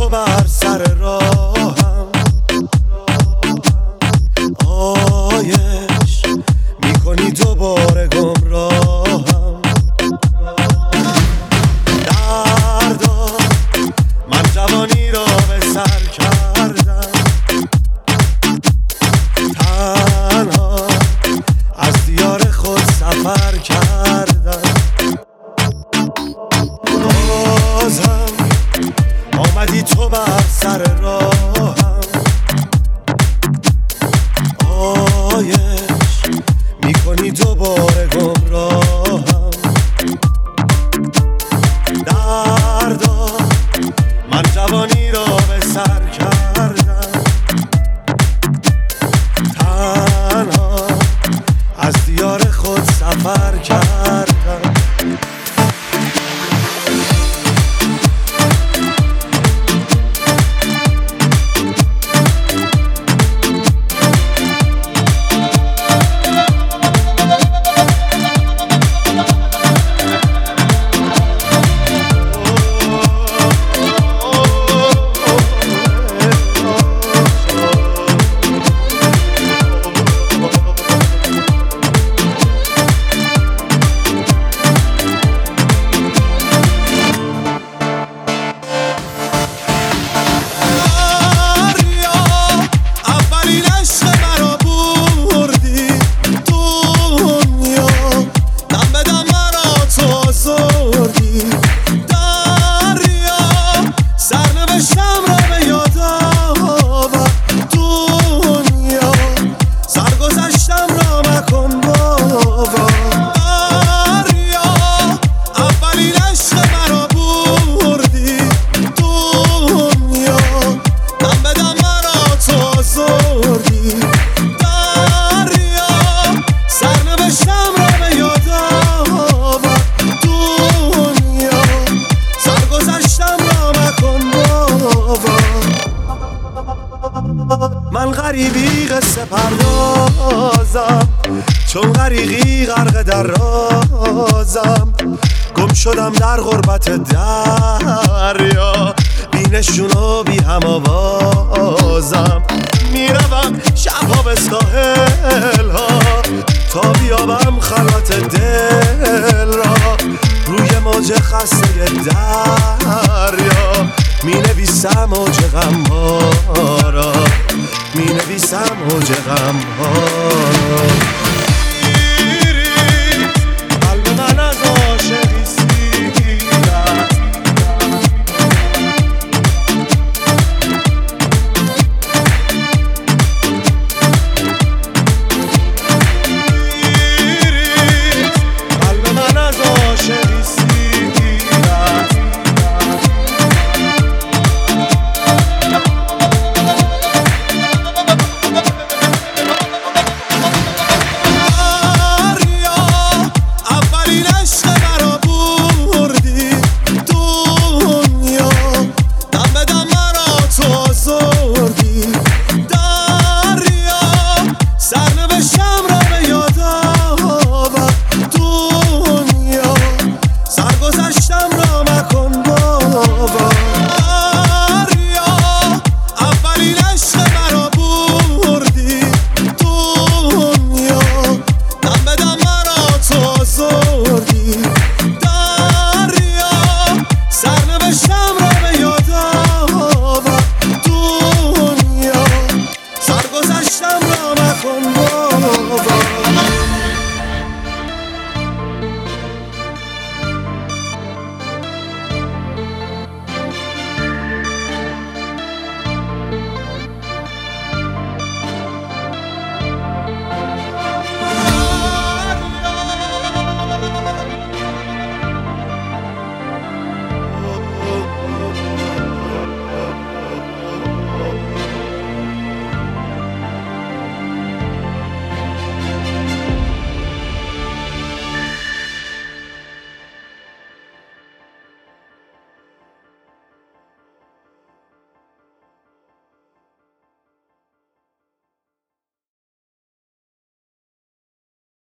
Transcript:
تو بر سر راهم، آیش میکنی دوباره گمراهم. دردا من جوانی را به سر کردم، تنها از دیار خود سفر کردم. بازم آمدی تو بر سر راهم، آیش میکنی دوباره گمراهم. دردا من جوانی را به سر کردم، تنها از دیار خود سفر کردم. من غریبی قصه پردازم، چون غریقی غرق در رازم. گم شدم در غربت دریا، بی نشون و بی هم آوازم. میروم شبها به ساحل ها تا بیابم خلوت دل را. روی موج خسته دریا می نویسم موج غم ها را، می نویسم موج غم ها را. قلب من از عاشقی سیر است، قلب من از عاشقی سیر است. I'm